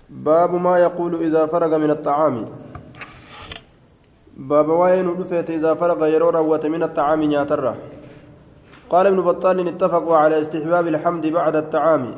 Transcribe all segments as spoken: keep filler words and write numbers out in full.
باب ما يقول إذا فرغ من الطعام باب وين رفيت إذا فرغ يرو روت من الطعام نياتره قال ابن بطال اتفقوا على استحباب الحمد بعد الطعام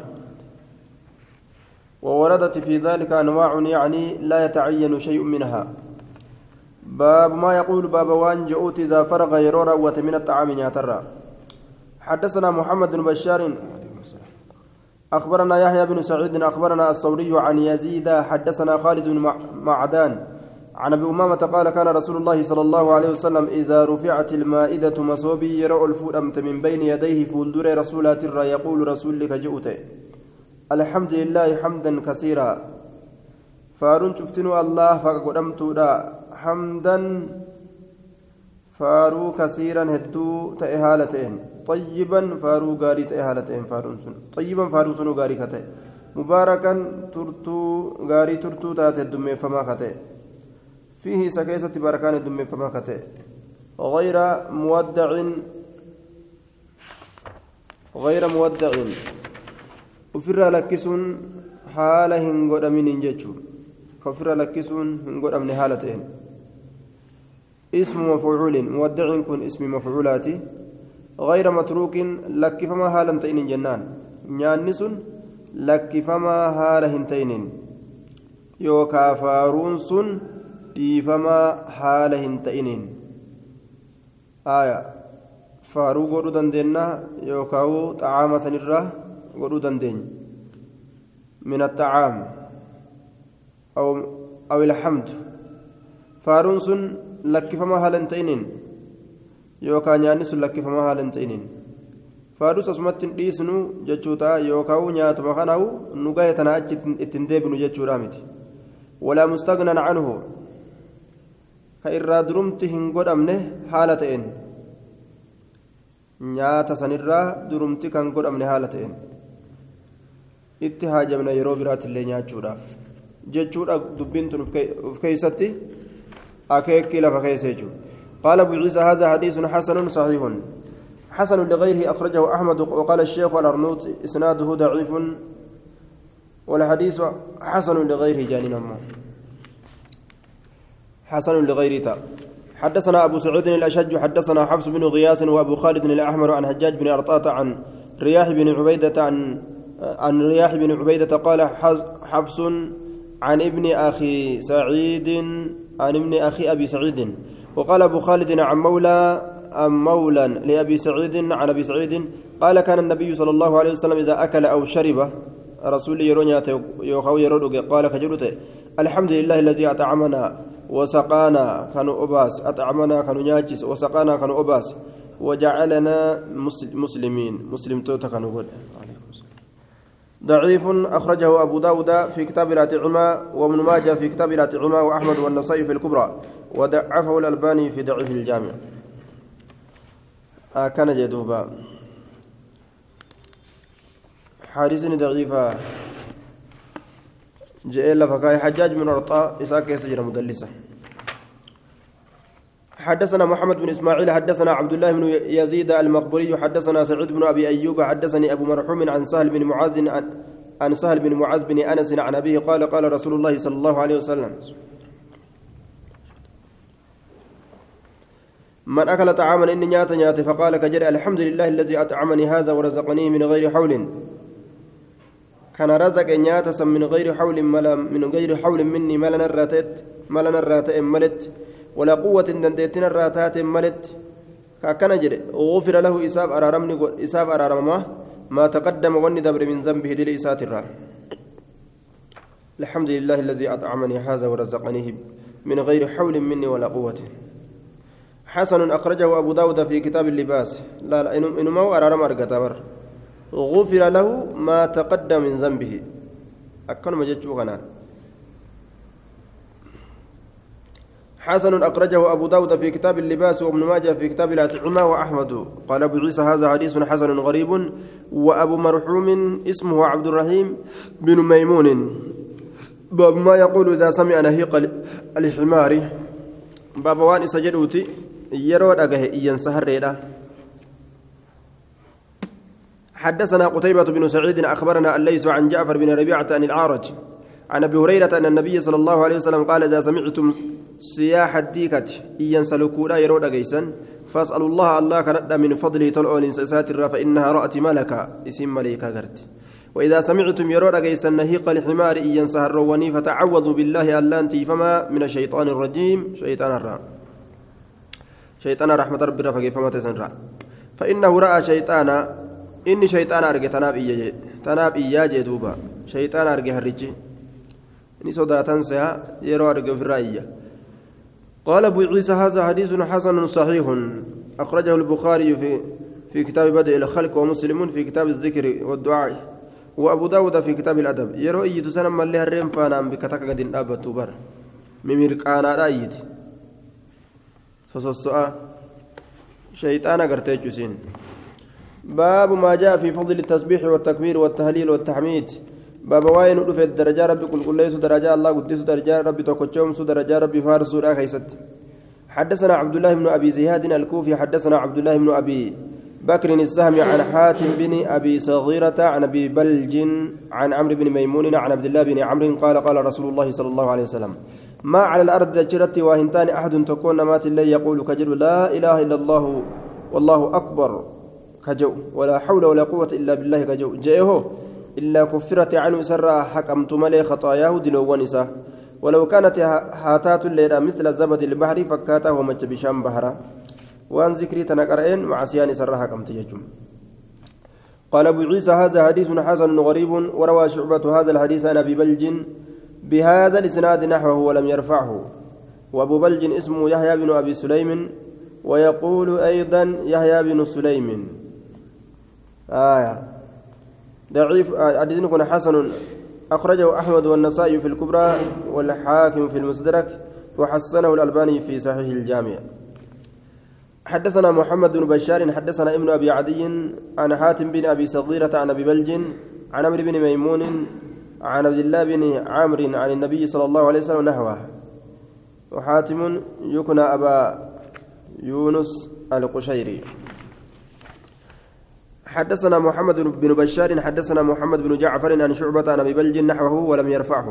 ووردت في ذلك أنواع يعني لا يتعين شيء منها باب ما يقول باب وان جئوت إذا فرغ يرو روت من الطعام نياتره حدثنا محمد بن بشار أخبرنا يحيى بن سعيد أخبرنا الثوري عن يزيد حدثنا خالد بن معدان عن أبي أمامة قال كان رسول الله صلى الله عليه وسلم إذا رفعت المائدة مصوبي يرى الفؤمت من بين يديه فولدر رسولات الرا يقول رسول لك جئت الحمد لله حمدا كثيرا فارون شفتنوا الله فقدمت حمدا فارو كثيرا هدو تأهالتين طيبا فارو غاري تأهالتين فارون سن طيبا فارو سنو غاري كته مباركا ترتو غاري ترتو تات الدمي فما كته فيه سكيسة بركان الدمي فما كته غير مودع غير مودع وفر لكسون حاله هنغد من انججو كفر لكسون هنغد من حالتين اسم مفعول مودع كن اسم مفعولاتي غير متروك لك فما حالا تين جنان نيانس لك فما حالا هنتين يوكا فارونس فما حالا هنتين آية فارو غدو دندنا يوكاو طعام سنرة غدو دندن من الطعام أو أو الحمد فارونس lakkifamaa haala hin ta'iniin yookaan nyaanni sun lakkifamaa haala hin ta'iniin faadus asumatti hin dhiisnu jechuudha yookaan nyaatuma kanaa'u nu gahe tanaa achi ittiin deebinu jechuudha miti walaa mustagnan canhu ka irraa durumti hin godhamne haala ta'een nyaata sanirraa durumti kan godhamne haala ta'een itti haajamna yeroo biraatillee nyaachuudhaaf jechuudha dubbiin tun uf keeysatti أكيكي لفكيسيجو قال أبو عيسى هذا حديث حسن صحيح حسن لغيره أخرجه أحمد وقال الشيخ الأرنوط إسناده ضعيف والحديث حسن لغيره جانين حسن لغيره حدثنا أبو سعود الأشج حدثنا حفص بن غياث وأبو خالد الأحمر عن حجاج بن أرطاة عن رياح بن عبيدة عن عن رياح بن عبيدة قال حفص عن ابن أخي سعيد عن ابن أخي أبي سعيد وقال أبو خالد عن مولى عن مولى لأبي سعيد عن أبي سعيد قال كان النبي صلى الله عليه وسلم إذا أكل أو شرب رسول يرونيات يوخو يرودك قال كجلته الحمد لله الذي أطعمنا وسقانا كانوا أباس أطعمنا كانوا ناجس وسقانا كانوا أباس وجعلنا مسلمين مسلم توتا كانوا قول ضعيف أخرجه أبو داود في كتاب الأطعمة وابن ماجه في كتاب الأطعمة وأحمد والنصائي في الكبرى وضعفه الألباني في ضعيف الجامع آه كان جدوبا حارس ضعيفة جئل فكاي حجاج من أرطاء إساك يسجر مدلسة حدثنا محمد بن إسماعيل حدثنا عبد الله بن يزيد المقبري حدثنا سعيد بن أبي أيوب حدثني أبو مرحوم عن سهل بن معاذ عن سهل بن معاذ بن أنس عن أبيه قال قال رسول الله صلى الله عليه وسلم من أكل طعاما إني نيات نيات فقال كجري الحمد لله الذي أطعمني هذا ورزقني من غير حول كان رزق نيات من غير حول من غير حول مني ملنا الراتت ملنا الراتئ ملت ولا قوة دندتنا الراتات ملت كأكن جري غفر له إساب أرارمني إساب أرارمه ما تقدم وني دبر من ذنبه دل إسات الرا الحمد لله الذي أطعمني هذا ورزقنيه من غير حول مني ولا قوة حسن أخرجه أبو داود في كتاب اللباس لا لا إنه إنه ما هو أرارم أرقتبر غفر له ما تقدم من ذنبه أكن ما جتشو غنان حسن أخرجه أبو داود في كتاب اللباس وابن ماجه في كتاب الأطعمة وأحمد قال أبو عيسى هذا حديث حسن غريب وأبو مرحوم اسمه عبد الرحيم بن ميمون باب ما يقول إذا سمع نهيق الحمار باب وان سجدوتي يرود أجه ينسهر ريدا حدثنا قتيبة بن سعيد أخبرنا الليث عن جعفر بن ربيعة عن العارج عن أبي هريرة أن النبي صلى الله عليه وسلم قال إذا سمعتم سياح الديكة إن سلكوا لا يرون جيسا فاسألوا الله الله كندا من فضله تلؤون إنساسات فإنها رأت ملكا اسم ملكا قرت وإذا سمعتم يرون جيسا نهيق الحمار إن سهروني فتعوذوا بالله ألانتي فما من الشيطان الرجيم شيطان الرام شيطان رحمة ربي رفقي فما تسنرا فإنه رأى شيطانا إني شيطان أرجع تناب إياه تناب إياه جدوبا شيطان أرجع هرجي إني صدا تنسى يرو أرجع في الرأي قال أبو عيسى هذا حديث حسن صحيح أخرجه البخاري في في كتاب بدء الخلق ومسلم في كتاب الذكر والدعاء وأبو داود في كتاب الأدب يرو إيت سنة من له الرم فانا بكتك قد أبا توبر مميركانا رأيت فصصا شيطان قرتي جسين باب ما جاء في فضل التسبيح والتكبير والتهليل والتحميد باب واين في الدرجة ربي كل كل ليس درجة الله قدس درجة ربي توكوتشوم سو درجة ربي فارس سورة خيست حدثنا عبد الله بن أبي زياد الكوفي حدثنا عبد الله بن أبي بكر السهمي عن حاتم بن أبي صغيرة عن أبي بلج عن عمرو بن ميمون عن عبد الله بن عمرو قال قال رسول الله صلى الله عليه وسلم ما على الأرض جرت واهنتان أحد تكون مات الله يقول كجل لا إله إلا الله والله أكبر كجو ولا حول ولا قوة إلا بالله كجو جئه إلا كفرت عنه سرا حكمت ملي خطاياه دلو ونسا ولو كانت هاتات الليلة مثل زبد البحر فكاته ومج بشام بحرا وان ذكري تنقرئين مع سيان سرا حكمت يجم قال أبو عيسى هذا حديث حسن غريب وروى شعبة هذا الحديث عن أبي بلج بهذا الإسناد نحوه ولم يرفعه وأبو بلج اسمه يحيى بن أبي سليم ويقول أيضا يحيى بن سليم آية ضعيف حديث كن حسن أخرجه أحمد والنسائي في الكبرى والحاكم في المستدرك وحسنه الألباني في صحيح الجامع حدثنا محمد بن بشار حدثنا ابن أبي عدي عن حاتم بن أبي صغيرة عن أبي بلج عن عمرو بن ميمون عن عبد الله بن عامر عن النبي صلى الله عليه وسلم نحوه وحاتم يكنى أبا يونس القشيري حدثنا محمد بن بشار حدثنا محمد بن جعفر عن شعبة عن أبي بلج نحوه ولم يرفعه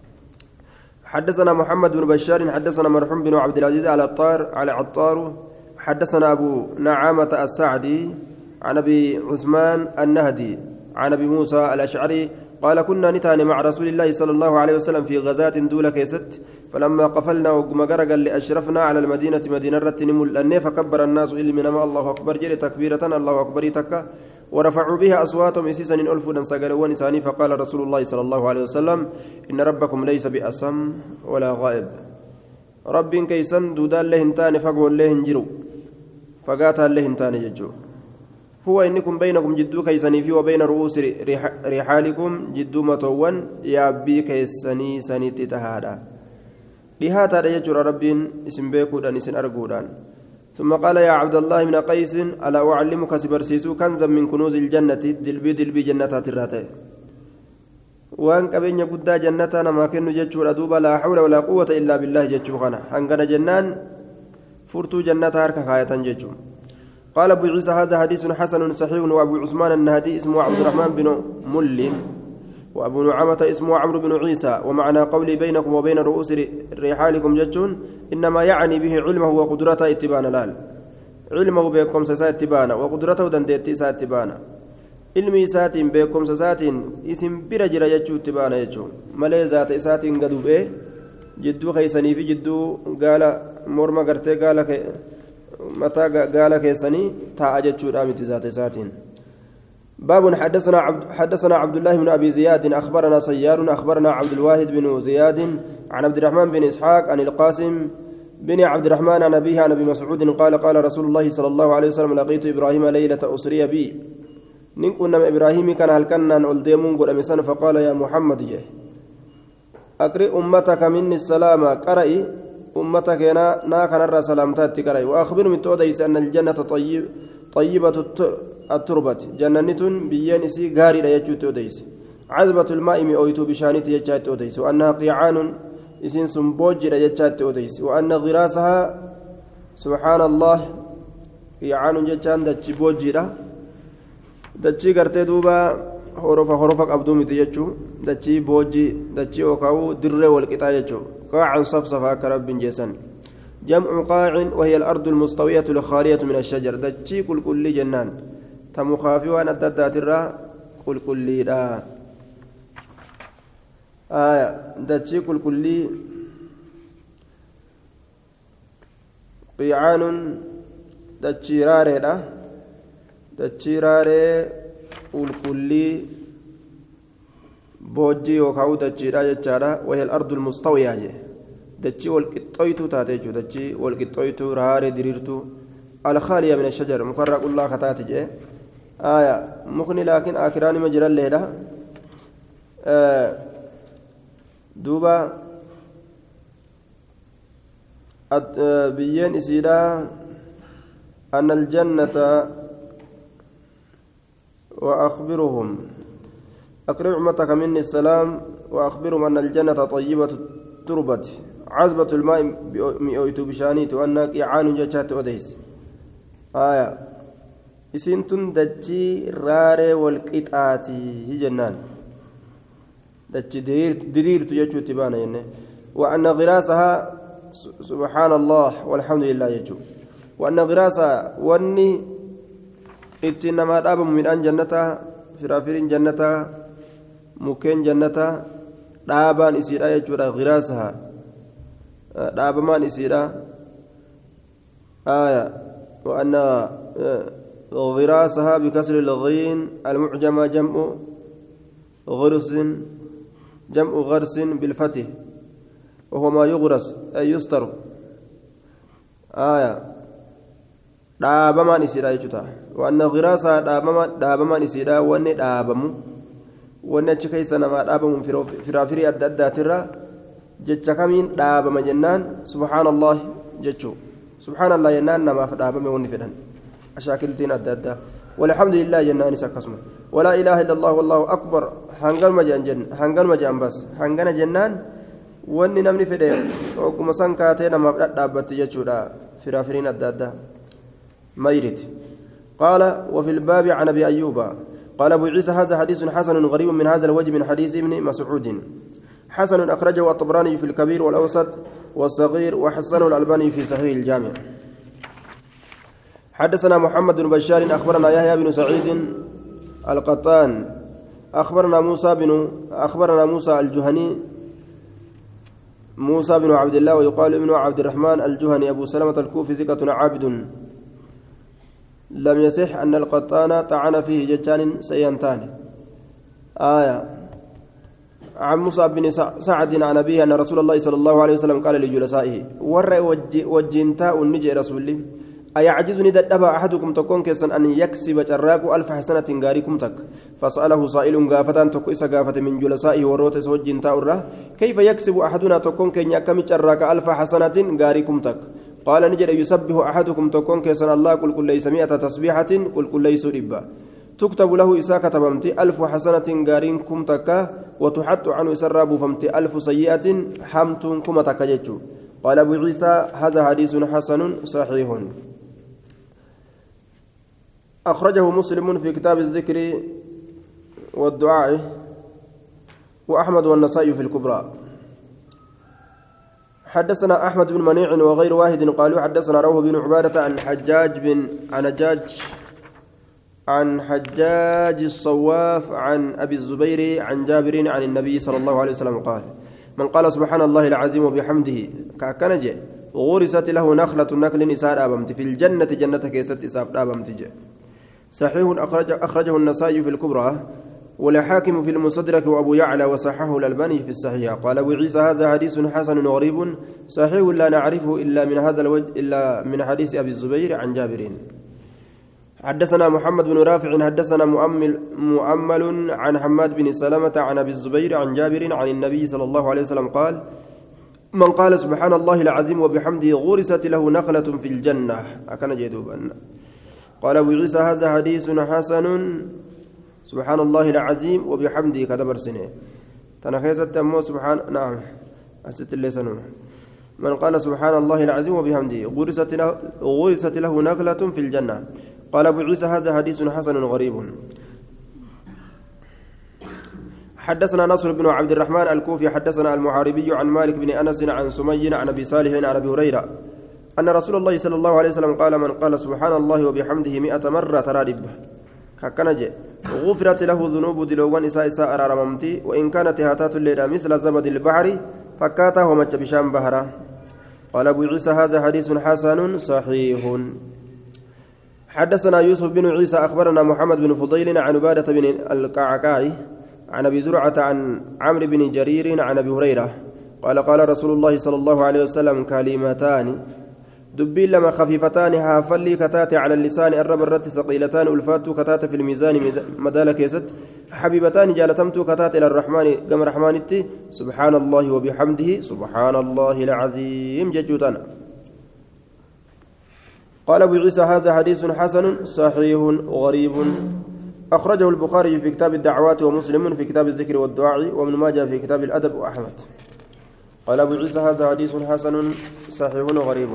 حدثنا محمد بن بشار حدثنا مرحوم بن عبد العزيز على عطار على عطار حدثنا أبو نعامة السعدي عن أبي عثمان النهدي عن أبي موسى الأشعري قال كنا نتاني مع رسول الله صلى الله عليه وسلم في غزاة دولة كيست فلما قفلنا ومقرقا لأشرفنا على المدينة مدينة رتنمل أني فكبر الناس إلي منما الله أكبر جري تكبيرة الله أكبر تكا ورفعوا بها أصواتهم إسيسا ألفا سقلوا نساني فقال رسول الله صلى الله عليه وسلم إن ربكم ليس بأسم ولا غائب رب كيسن دودان لهنتان فقوا لهن فقاتها لهنتان يجو هو إنكم بينكم جدو كيسني في وبين رؤوس رحالكم جدو متوان يابي كيسني سنيت تهادا لهذا يجر رب اسم بيكودان اسم أرقودان ثم قال يا عبد الله بن قيس ألا أعلمك سبرسيسو كنزا من كنوز الجنة دلبي دلبي جنتات الراتي وان كبين يقدا جنتنا ما كنو جتشور أدوبا لا حول ولا قوة إلا بالله جتشوخنا هنغنا جنان فرتو جنة هاركا خاية جتشو قال أبو عيسى هذا حديث حسن صحيح وأبو عثمان النهدي اسمه عبد الرحمن بن مل وأبو نعمة اسمه عمرو بن عيسى ومعنى قولي بينكم وبين رؤوس رحالكم جتشون إنما يعني به علمه وقدرته اتبان الآل علمه بكم سسات اتبانا وقدرته دندت سات اتبانا علمي سات بكم سسات اسم برجل يجو اتبانا يجو ملي ذات سات قدو به جدو خيسني في جدو قال مرمى قرتي قال كي متى قال كيسني تا أجتشو رامت ذات ساتين باب حدثنا عبد حدثنا عبد الله بن أبي زياد أخبرنا سيار أخبرنا عبد الواحد بن زياد عن عبد الرحمن بن إسحاق عن القاسم بن عبد الرحمن عن أبيه عن أبي مسعود قال قال رسول الله صلى الله عليه وسلم لقيت إبراهيم ليلة أسري بي نكون إبراهيم كان هلكنا ألديمون قل أمسان فقال يا محمد جه أقرئ أمتك مني السلام قرئي أمتك نا كان الرا سلامتات قرئي وأخبر من توديس أن الجنة طيب طيبة التربة جنة بيان سي غاري لا يجو توديس عذبة الماء مئويت بشانت يجات توديس وأنها قيعان إسين سنبوج لا يجات توديس وأن غراسها سبحان الله قيعان جتان دتش بوجرة دتش قرتي دوبا هروفا هروفا أبدو متيجو دتشي بوجي دتشي وكاو در والقطايجو قاعا صفصفا كرب جيسان جمع قاع وهي الأرض المستوية الخالية من الشجر دتشي كل كل جنان تمخافي وأن أدت الرا كل كل لا آية دتشي كل كل قيعان دتشي راري لا دتشي راري كل كل بوجي وكاو دتشي لا جتشارا وهي الأرض المستوية جي دتشي والقطويتو تاتيجو دتشي والقطويتو راري دريرتو الخالية من الشجر مفرق الله كتاتجي آية مكني لكن آخران مجرى الليلة آه دوبا آه بيين إسيدا أن الجنة وأخبرهم أقرب أمتك مني السلام وأخبرهم أن الجنة طيبة التربة عذبة الماء مئويت بشانيت وأنك إعان جاتشات أديس آية إسنتن دجي راري والقطعاتي هي جنان دجي دير دير تجو تبانا يعني وأن غراسها سبحان الله والحمد لله يجو وأن غراسها وأني إتنما داب من أن جنتها فرافرين جنتها مكين جنتها دابان إسيرا يجو غراسها دابمان إسيرا آية وأن غراسها بكسر الغين المعجمة جمع غرس جمع غرس بالفتح وهو ما يغرس أي يستر آية دابما نسيرا يجتا وأن غراسها دابما دابما نسيرا وأن دابم وأن تشكيسنا ما دابم فرافري الداترة جتش كمين دابما جنان سبحان الله جتشو سبحان الله ينان ما فدابم ونفدن أشاكلتين أدادا والحمد لله جنان سكسمه ولا إله إلا الله والله أكبر هنقل مجان جن هنقل مجان بس هنقل جنان واني نمني فدي وكما سنكاتين ما دابت يجودا فرافرين أدادا ما يريد قال وفي الباب عن أبي أيوب قال أبو عيسى هذا حديث حسن غريب من هذا الوجه من حديث ابن مسعود حسن أخرجه الطبراني في الكبير والأوسط والصغير وحسنه الألباني في صحيح الجامع حدثنا محمد بن بشار أخبرنا يحيى بن سعيد القطان أخبرنا موسى بن أخبرنا موسى الجهني موسى بن عبد الله ويقال ابن عبد الرحمن الجهني أبو سلمة الكوفي ثقة عابد لم يصح أن القطان طعن فيه جتان سينتان آية عن مصعب بن سعد عن أبيه أن رسول الله صلى الله عليه وسلم قال لجلسائه ور وجنتا النجي رسول الله أيعجزني دبا أحدكم تكون كيسا أن يكسب جراك ألف حسنة غاريكم تك فسأله سائل غافة تكو إسا غافة من جلسائه وروتس وجنتا أره كيف يكسب أحدنا تكون كي يكمل جراك ألف حسنة غاريكم تك قال نجد يسبح أحدكم تكون كيسا الله قل كل ليس مئة تسبيحة قل كل ليس ربا تكتب له إسا كتبمتي ألف حسنة غاريكم تك وتحط عنه سراب فمتي ألف سيئة حمتم كما تكجتشو قال أبو عيسى هذا حديث حسن صحيح أخرجه مسلم في كتاب الذكر والدعاء وأحمد والنسائي في الكبرى حدثنا أحمد بن منيع وغير واحد قالوا حدثنا روح بن عبادة عن حجاج بن عن حجاج عن حجاج الصواف عن أبي الزبير عن جابر عن النبي صلى الله عليه وسلم قال من قال سبحان الله العظيم وبحمده كأكنجه غرست له نخلة نخل نساء أبمت في الجنة جنة كيست إساب أبمت صحيح أخرج أخرجه النسائي في الكبرى والحاكم في المستدرك وأبو يعلى وصححه الألباني في الصحيح قال أبو عيسى هذا حديث حسن غريب صحيح لا نعرفه إلا من هذا الوجه إلا من حديث أبي الزبير عن جابر حدثنا محمد بن رافع حدثنا مؤمل مؤمل عن حماد بن سلمة عن أبي الزبير عن جابر عن النبي صلى الله عليه وسلم قال من قال سبحان الله العظيم وبحمده غرست له نخلة في الجنة أكن جدوبا قال أبو عيسى هذا حديث حسن سبحان الله العظيم وبحمده كدبر سنة تنخيست أمو سبحان نعم أست اللسان من قال سبحان الله العظيم وبحمده غرست له, غرست له نخلة في الجنة قال أبو عيسى هذا حديث حسن غريب حدثنا نصر بن عبد الرحمن الكوفي حدثنا المحاربي عن مالك بن أنس عن سمي عن أبي صالح عن أبي هريرة أن رسول الله صلى الله عليه وسلم قال من قال سبحان الله وبحمده مئة مرة ترى ربه ككنجة غفرت له ذنوب دلوان إساء إساء أرارممتي وإن كانت هاتات الليلة مثل زبد البحر فكاته ومج بشام بهرة قال أبو عيسى هذا حديث حسن صحيح حدثنا يوسف بن عيسى أخبرنا محمد بن فضيل عن عبادة بن القعقاعي عن أبي زرعة عن عمرو بن جرير عن أبي هريرة قال قال رسول الله صلى الله عليه وسلم كلمتان دبي لما خفيفتان هافلي كتات على اللسان الرب الرت ثقيلتان ألفات كتات في الميزان مدال كيست حبيبتان جالتمت كتات إلى الرحمن قم رحمانتي سبحان الله وبحمده سبحان الله العظيم ججوتنا قال أبو عيسى هذا حديث حسن صحيح غريب أخرجه البخاري في كتاب الدعوات ومسلم في كتاب الذكر والدعاء وابن ماجه في كتاب الأدب وأحمد قال أبو عيسى هذا حديث حسن صحيح غريب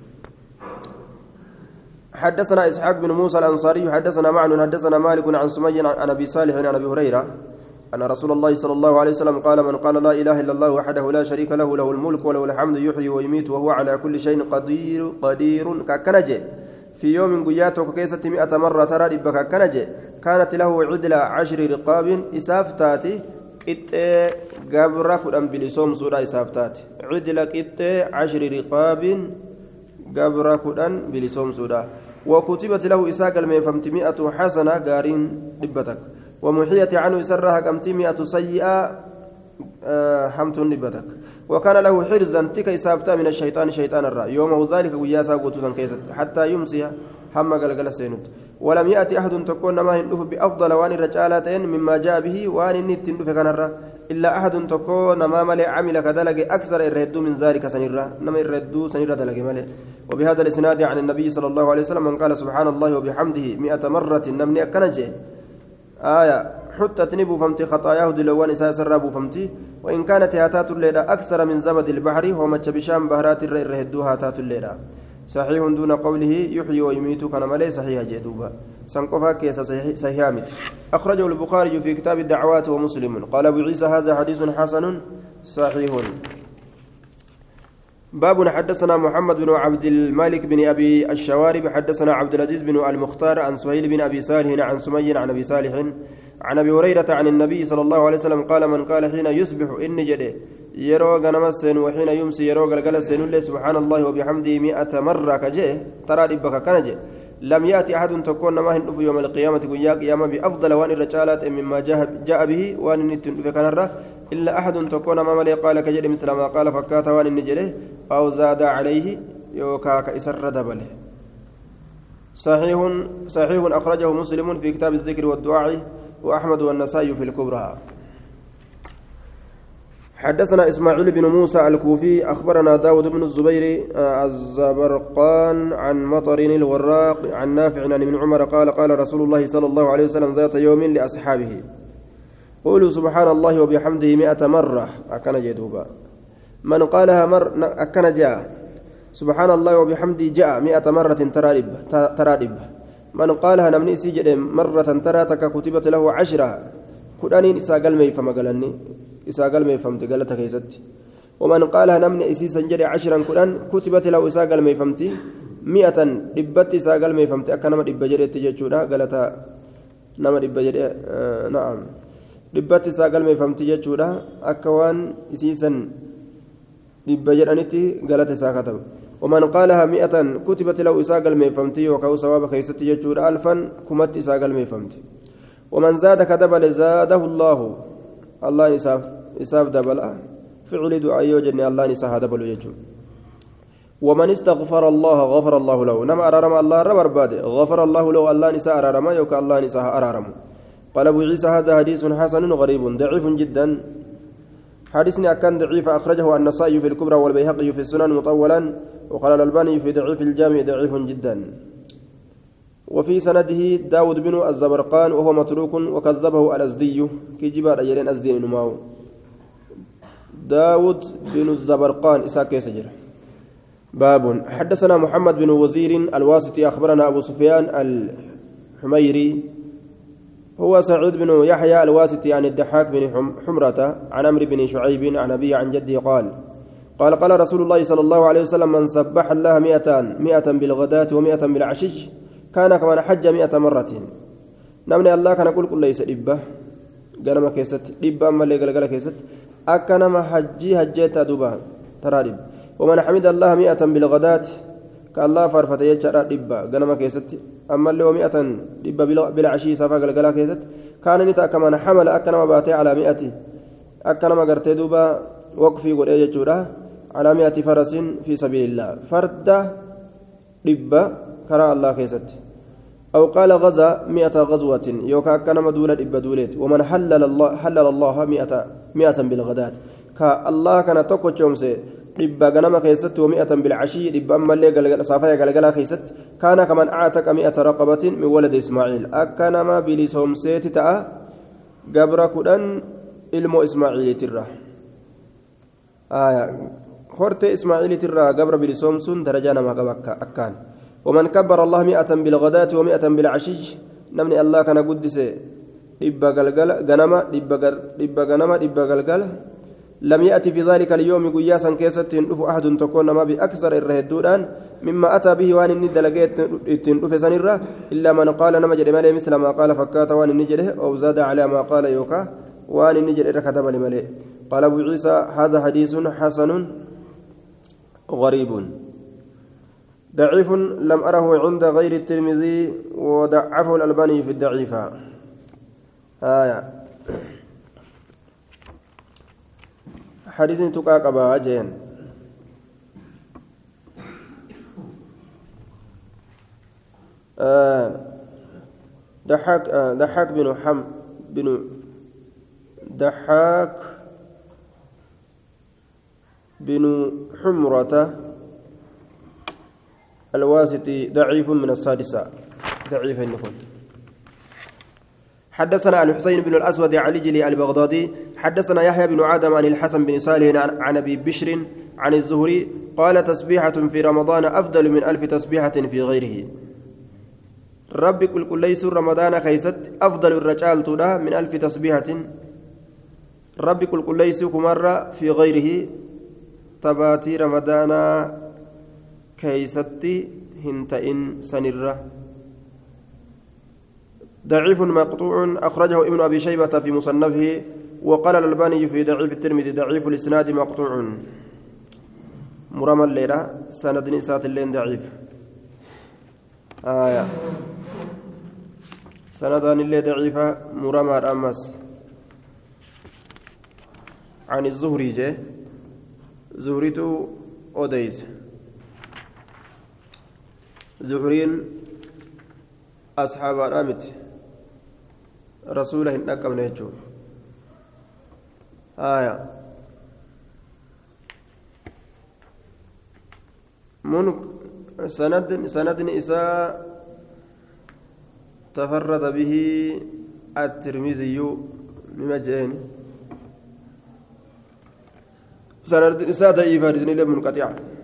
حدثنا إسحاق بن موسى الأنصاري حدثنا معن حدثنا مالك عن سمي عن أبي صالح عن أبي هريرة أن رسول الله صلى الله عليه وسلم قال من قال لا إله إلا الله وحده لا شريك له له الملك وله الحمد يحيي ويميت وهو على كل شيء قدير قدير ككنجة في يوم قياته كيسة مئة مرة ترى ربك كنجة كانت له عدل عشر رقاب إسافتاتي قط قبر كدن بلسوم سورة إسافتاتي عدل قط عشر رقاب قبر كدن بلسوم سورة وكتبت له إساق الميفمت مئة حسنة قارين ربتك ومحيت عنه سرها كمت مئة سيئة حمت نبتك وكان له حرزا تك إسافتا من الشيطان شيطان الرا يومه ذلك وياسا قوتوتا كيست حتى يمسي هم قلقل سينوت ولم يأتي أحد تكون ما هندف بأفضل وان الرجالتين مما جاء به وان النت هندف كان الرا إلا أحد تكون ما ملئ عمل كدلق أكثر الرد من ذلك سنرا نما الرد سنرا دلق ملئ وبهذا الإسناد عن النبي صلى الله عليه وسلم من قال سبحان الله وبحمده مئة مرة نمني أكنجه آية حتى نبو فمتي خطاياه دلوان إساء سرابو فمتي وإن كانت هاتات الليلة أكثر من زبد البحر هو بشام بهرات الرهدو هاتات الليلة صحيح دون قوله يحيي ويميت كان ملي صحيح جدوبا سنقفا كيس صحيحامت أخرجه البخاري في كتاب الدعوات ومسلم قال أبو عيسى هذا حديث حسن صحيح باب حدثنا محمد بن عبد الملك بن أبي الشوارب حدثنا عبد العزيز بن المختار عن سهيل بن أبي صالح عن سمي عن أبي صالح عن أبي هريرة عن النبي صلى الله عليه وسلم قال من قال حين يصبح إن جده يرو غنمسن وحين يمسي يرو غلغلسن سبحان الله وبحمده مئة مرة كجه ترى ربك كنجه لم يأتي أحد تكون ما هندف يوم القيامة قيا قيامة بأفضل وان الرجالات مما جاء به وان نتندف كنره إلا أحد تكون ما ملي قال كجد مثل ما قال فكات وان النجله أو زاد عليه يوكا كإسر دبله صحيح صحيح أخرجه مسلم في كتاب الذكر والدعاء وأحمد والنسائي في الكبرى حدثنا إسماعيل بن موسى الكوفي أخبرنا داود بن الزبير الزبرقان عن مطر الوراق عن نافع عن ابن عمر قال قال رسول الله صلى الله عليه وسلم ذات يوم لأصحابه قولوا سبحان الله وبحمده مئة مرة أكن جدوبا من قالها مر أكن جاء سبحان الله وبحمده جاء مئة مرة ترادب ترادب من قالها نمني سجد مرة ترى تك كتبت له عشرة كدانين إساقل مي فما قالني إساقل مي فهمت قالت كيست ومن قالها نمني إسيسا جري عشرا كدان كتبت له إساقل مي فهمتي مئة دبت إساقل مي فهمتي أكنما دب جري تججودا قالتها نما دب جري آه نعم دبت إساقل مي فهمتي ججودا أكوان إسيسا دب جرانتي قالت إساقتم ومن قالها مئة كتبت له إساقل مي فهمتي وكو سواب كيست ججودا ألفا كمت إساقل مي فهمتي ومن زاد كدبل زاده الله الله إساف إساف دبل فعل دعاء يوجد الله نساها دبل يجو ومن استغفر الله غفر الله له نما أرارم الله رب رباد غفر الله له الله نساء أرارم يوك الله نساها أرارم قال أبو عيسى هذا حديث حسن غريب ضعيف جدا حديثني أكان ضعيف أخرجه النسائي في الكبرى والبيهقي في السنن مطولا وقال الألباني في ضعيف الجامع ضعيف جدا وفي سنده داود بن الزبرقان وهو متروك وكذبه الأزدي كي جبار أجرين أزدين نماو داود بن الزبرقان إساك يسجر باب حدثنا محمد بن وزير الواسطي أخبرنا أبو سفيان الحميري هو سعيد بن يحيى الواسطي عن الضحاك بن حمرة عن عمرو بن شعيب عن أبي عن جدي قال قال قال رسول الله صلى الله عليه وسلم من سبح الله مئتان مئة بالغداة ومئة بالعشي كان كمن حج مئة مرة نمني الله كان يقول كل ليس دبة قال ما كيست دبة أما اللي قال قال كيست أكن ما حجي حجيت دوبا ترى دب ومن حمد الله مئة بالغداة كالله فرفت يجرى دبة قال ما كيست أما اللي هو مئة دبة بالعشي سافا قال قال كيست كان نتا كمن حمل أكن ما باتي على مئة أكن ما قرتي دوبا وقفي قل إيه جورا على مئة فرس في سبيل الله فرد دبة كرى الله كيست أو قال غزا مئة غزوة يوكا كان مدولة دبة دولت ومن حلل الله حلل الله مئة مئة بالغداة كالله كان توكو جومسي دبة غنما كيست ومئة بالعشي دبة أما اللي قال صافيا قال قال كيست كان كمن أعتق مئة رقبة من ولد إسماعيل أكنما بلسهم سيتتا قبر كدن ilmo ismaaciiliitirra hortee ismaaciiliitirra gabra bilisoomsuun darajaa namaa qaba akkaan waman kabbara allah mi'atan bilghadaati wa mi'atan bilcashiy namni allah kana guddise dhibba galgala ganama dhibba ganama dhibba galgala لم يأتي في ذلك اليوم قياسا كيست تندف أحد تكون ما بأكثر الرهدودان مما أتى به وان الند لقيت تندف سنرة إلا من قال نمجد مالي مثل ما قال فكات وان النجده أو زاد على ما قال يوكا وان النجد كتب لملئ قال أبو عيسى هذا حديث حسن غريب ضعيف لم أره عند غير الترمذي وضعفه الألباني في الضعيفة آية حديث تقاك أبا أجين آه دحاك آه دحاك بن حم بن دحاك بن حمرة الواسطي ضعيف من السادسة ضعيف النفوذ حدثنا الحسين بن الأسود علي البغدادي حدثنا يحيى بن آدم عن الحسن بن صالح عن أبي بشر عن الزهري قال تسبيحة في رمضان أفضل من ألف تسبيحة في غيره ربي كل كل ليس رمضان خيست أفضل الرجال تدا من ألف تسبيحة ربي كل كل ليس مرة في غيره تباتي رمضان كيست هنتئن سنرة ضعيف مقطوع أخرجه ابن أبي شيبة في مصنفه وقال الألباني في ضعيف الترمذي ضعيف الإسناد مقطوع مرمى الليلة سند نسات اللين ضعيف آية سندان الليل ضعيفة مرمى الأمس عن الزهري جه زهريتو أوديز زهرين أصحاب الأمت رسوله نقم نهجو آية من سند سند إساء تفرد به الترمذي بمجين سند إساء ضعيف رجل الله منقطع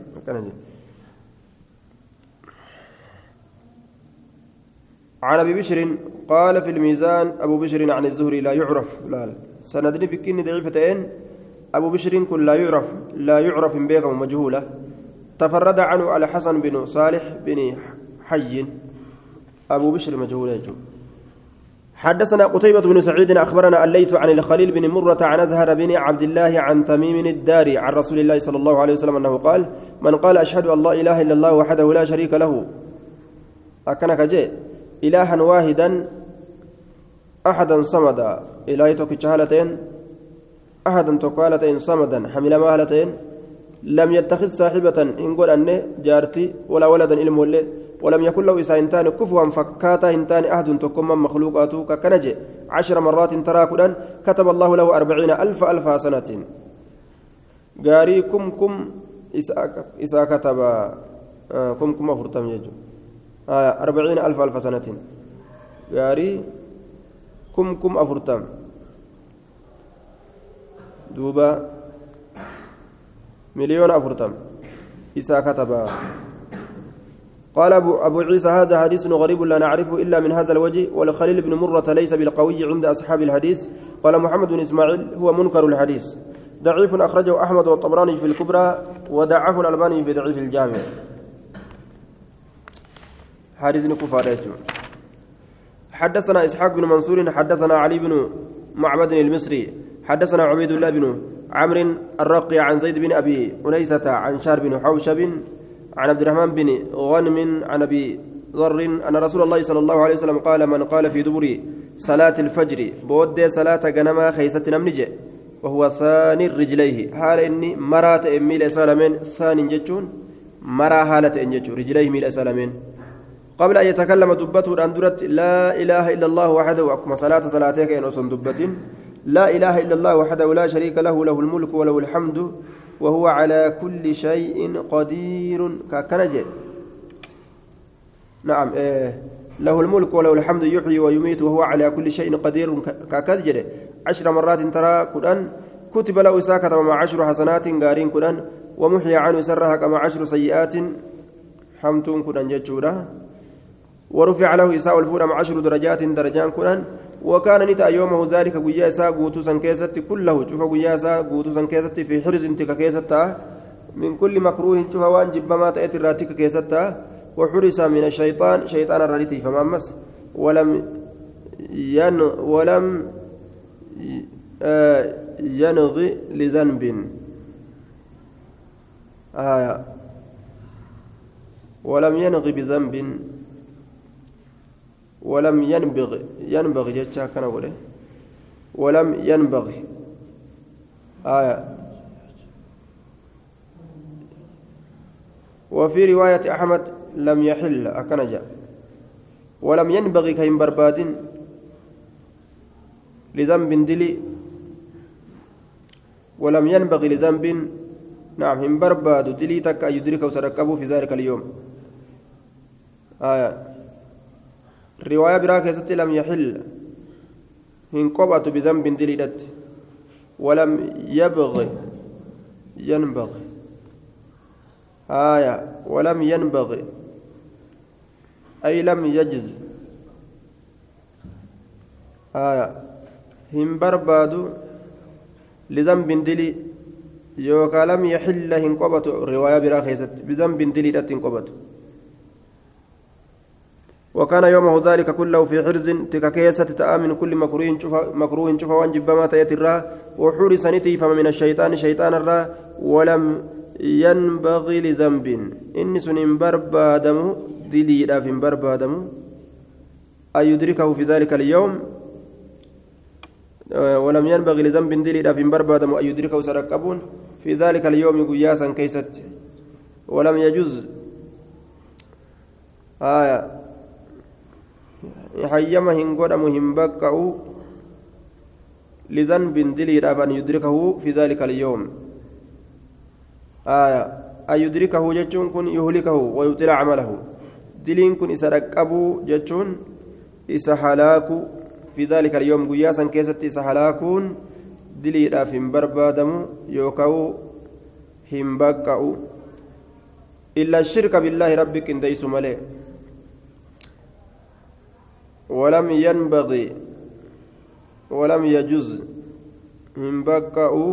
عن أبي بشر قال في الميزان أبو بشر عن الزهري لا يعرف لا سندني بكين ضعيفتين أبو بشر كل لا يعرف لا يعرف بيغم مجهولة تفرد عنه على حسن بن صالح بن حي أبو بشر مجهول يجو حدثنا قتيبة بن سعيد أخبرنا الليث عن الخليل بن مرة عن أزهر بن عبد الله عن تميم الداري عن رسول الله صلى الله عليه وسلم أنه قال من قال أشهد أن لا إله إلا الله وحده لا شريك له أكنك جاء إلها واحدا أحدا صمدا إلهي توكي هالتين أحدا توكالتين صمدا حمل مهلتين لم يتخذ صاحبة إن قل أن جارتي ولا ولدا إلم ولي ولم يكن له إسانتان كفوا فكاتا إنتان أحد تكم مخلوقاته ككنجي عشر مرات تراكدا كتب الله له أربعين ألف ألف سنة قاري كم كم إسا كتب آه كم كم أفرتم يجو آه أربعين ألف ألف سنة قاري كم كم أفرتم دوبا مليون أفرتم إسا كتب قال أبو, أبو عيسى هذا حديث غريب لا نعرفه إلا من هذا الوجه والخليل بن مرة ليس بالقوي عند أصحاب الحديث قال محمد بن إسماعيل هو منكر الحديث ضعيف أخرجه أحمد والطبراني في الكبرى وضعفه الألباني في ضعيف الجامع حديث كفار. حدثنا إسحاق بن منصور حدثنا علي بن معبد المصري حدثنا عبيد الله بن عمرو الرقي عن زيد بن أبي أنيسة عن شار بن حوشب عن عبد الرحمن بن غنم عن أبي ذر أن رسول الله صلى الله عليه وسلم قال من قال في دبر صلاة الفجر بود صلاة جنما خيسة نمنجة وهو ثاني رجليه حال إني مرات ميل سالمين ثاني جتون مرا حالة إن جتون رجليه ميل سالمين قبل أن يتكلم دبته أن درت لا إله إلا الله وحده وأكما صلاة صلاتك إن أصن دبة لا إله إلا الله وحده لا شريك له له الملك وله الحمد وهو على كل شيء قدير ككنجة نعم إيه له الملك وله الحمد يحيي ويميت وهو على كل شيء قدير ككزجر عشر مرات ترى قرآن كتب له ساكة مع عشر حسنات قارين قرآن ومحيى عنه سرها كما عشر سيئات حمتون قرآن جتشورا ورفع له إساء الفور مع عشر درجات درجان قرآن وكان نتا يومه ذلك قويا إساء قوتوسا كيست كله شوف قويا إساء قوتوسا كيست في حرز انتك كيستا من كل مكروه شوف وان جبما تأتي راتك كيستا وحرس من الشيطان شيطان الرالتي فما مس ولم ين ولم ينغي لذنب آه ولم ينغي بذنب ولم ينبغي ينبغي جتشا كان أقوله ولم ينبغي آية وفي رواية أحمد لم يحل أكنجا ولم ينبغي كيم برباد لذنب دلي ولم ينبغي لذنب نعم هم برباد دلي تك يدرك وسركبه في ذلك اليوم آية رواية براكزة لم يحل هن قبط بذنب دليلت ولم يبغي ينبغي آية ولم ينبغي أي لم يجز آية هم بربادو لذنب دلي يوكا لم يحل هن قبط رواية براكزة بذنب دليلت قبط وكان يومه ذلك كله في حرز تككيسة تآمن كل مكروه شوف مكروه شوف وانجب ما تيترا وحورس نتي فما من الشيطان شيطان الرا ولم ينبغي لذنب إن سن بربادم دلي في بربادم أن يدركه في ذلك اليوم ولم ينبغي لذنب دلي في بربادم أن يدركه سركبون في ذلك اليوم قياسا كيست ولم يجوز آية حيما هنقدم هنبكأ لذنب دليل أن يدركه في ذلك اليوم آية أن يدركه جتون كن يهلكه ويبطل عمله دلين كن إسرقبو جتون إسحلاك في ذلك اليوم قياسا كيست إسحلاكون دليل أفن بربادم يوكو هنبكأ إلا الشرك بالله ربك إن ديس ملئ ولم ينبغي ولم يجوز من بكاء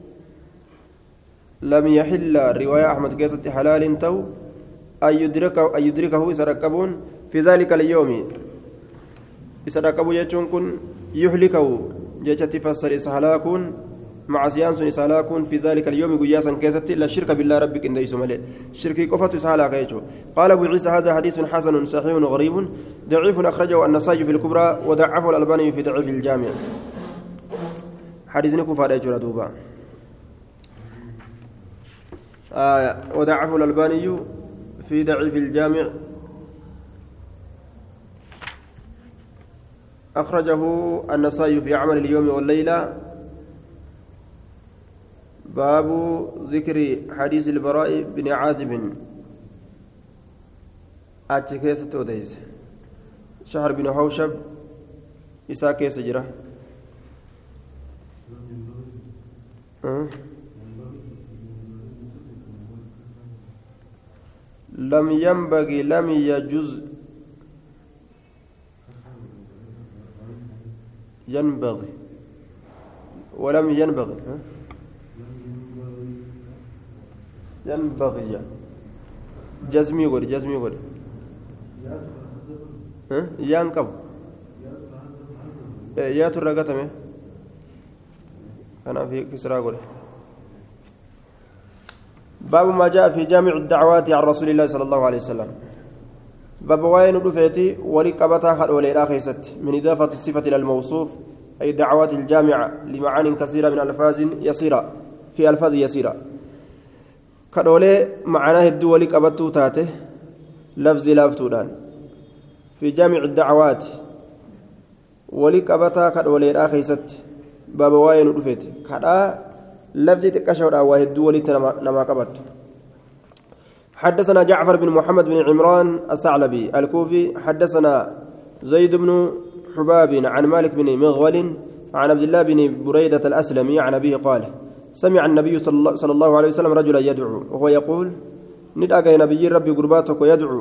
لم يحل رواية أحمد كيسة حلال تو أن يدركه أن يدركه يسركبون في ذلك اليوم يسركبوا يجون كن يهلكه جتة فسر إسهلاكون مع سيانس إسهلاكون في ذلك اليوم قياسا كيسة إلا الشرك بالله ربك إن ليس ملئ شركي كفة إسهلاك يجو قال أبو عيسى هذا حديث حسن صحيح غريب ضعيف أخرجه النسائي في الكبرى وضعفه الألباني في ضعيف الجامع حديث كفار يجو دوبا آه وضعفه الألباني في ضعيف الجامع أخرجه النسائي في عمل اليوم والليلة باب ذكر حديث البراء بن عازب أتكيسة أوديس شهر بن حوشب إساء كيس جرة لم ينبغي لم يجوز ينبغي ولم ينبغي ها؟ ينبغي جزمي قول جزمي قول ها ينقب يا ترى قتمه أنا في كسرى قول باب ما جاء في جامع الدعوات عن رسول الله صلى الله عليه وسلم باب وين رفيتي ولقبتها خد وليلا خيست من إضافة الصفة إلى الموصوف أي الدعوات الجامعة لمعان كثيرة من ألفاظ يسيرة في ألفاظ يسيرة كدولي معناه الدول قبطو تاته لفظ لافتودان في جامع الدعوات ولقبتها كدولي لا خيست باب وين رفيتي كدا لفظ تكشور أو الدول نما قبط حدثنا جعفر بن محمد بن عمران الثعلبي الكوفي حدثنا زيد بن حباب عن مالك بن مغول عن عبد الله بن بريدة الأسلمي عن أبيه قال سمع النبي صلى الله عليه وسلم رجلا يدعو وهو يقول ندأ نبي ربي قرباتك ويدعو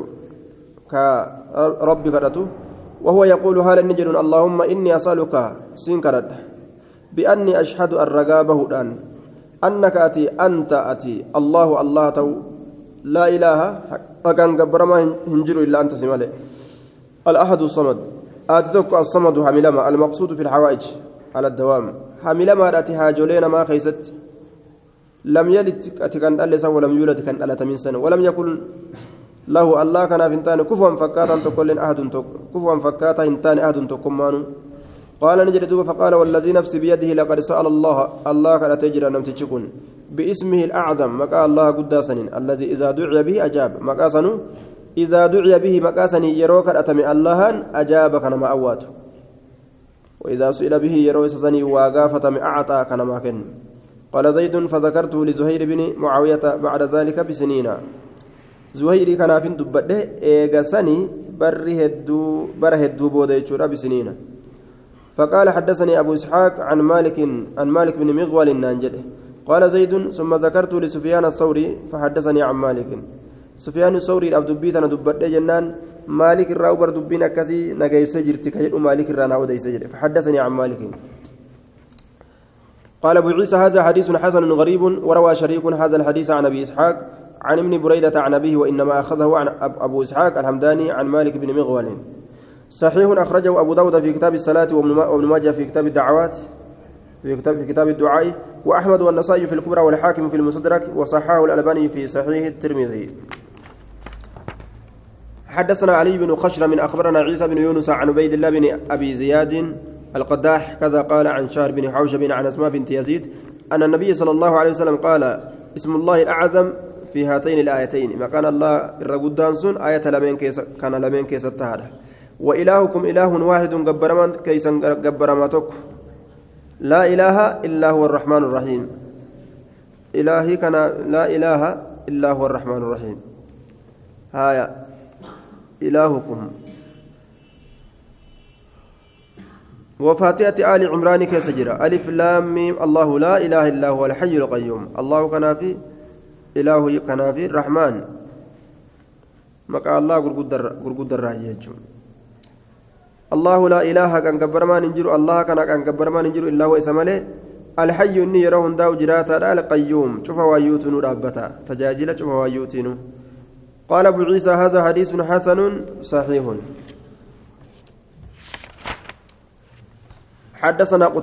كربي كرته وهو يقول هل نجد اللهم إني أسألك سنكرد بأني أشهد الرقابة الآن أنك أتي أنت أتي الله الله تو لا إله أكان قبر ما هنجر إلا أنت سمالي الأحد الصمد آتتك الصمد حملما المقصود في الحوائج على الدوام حملما أتي هاجولين ما خيست لم يلد أتكن ألسا ولم يولد كان ألت من سنة ولم يكن له الله كان فنتان كفوا فكاتا تقول أحد كفوا فكاتا إنتان أحد تقمانو قال نجد فقال والذي نفسي بيده لقد سأل الله الله كان تجرى نمتشكن باسمه الأعظم مكا الله قداسن الذي إذا دعي به أجاب مكاسن إذا دعي به مكاسن يروك أتمي الله أجاب كنما أواته وإذا سئل به يروي سسني وقافة أعطى كنما كن قال زيد فذكرته لزهير بن معاوية بعد ذلك بسنين زهير كان في دبده إيغسني بره الدو بره الدو بوديتشورا بسنين فقال حدثني أبو إسحاق عن مالك عن مالك بن مغول النانجله قال زيد ثم ذكرت لسفيان الثوري فحدثني عن مالك سفيان الثوري عبد بيتنا دبت جنان مالك الراوبر دبين كسي نجاي سجرت كيد مالك الرانا ودي سجر فحدثني عن مالك قال أبو عيسى هذا حديث حسن غريب وروى شريك هذا الحديث عن أبي إسحاق عن ابن بريدة عن أبيه وإنما أخذه عن أبو إسحاق الحمداني عن مالك بن مغول صحيح أخرجه أبو داود في كتاب الصلاة وابن ماجه في كتاب الدعوات في كتاب في كتاب الدعاء وأحمد والنسائي في الكبرى والحاكم في المستدرك وصححه الألباني في صحيح الترمذي. حدثنا علي بن خشرم أخبرنا عيسى بن يونس عن عبيد الله بن أبي زياد القداح كذا قال عن شهر بن حوشب عن أسماء بنت يزيد أن النبي صلى الله عليه وسلم قال اسم الله الأعظم في هاتين الآيتين ما كان الله الرقدان سن آية لمن كيس كان لمن كيس التهادى وإلهكم إله واحد جبرمان كيسا جبرماتك لا إله إلا هو الرحمن الرحيم إلهي كان لا إله إلا هو الرحمن الرحيم هايا إلهكم وفاتحة آل عمران كسجرة ألف لام ميم الله لا إله إلا هو الحي القيوم الله كان في إله كان في الرحمن مكا الله غرغد الراجع الله لا إله كان كبر ما ننجر الله كان كان كبر ما ننجر إلا هو اسمه الحي إني يرون داو جراتا القيوم شوف وايوتن رابتا تجاجل شوف وايوتن قال أبو عيسى هذا حديث حسن صحيح حدثنا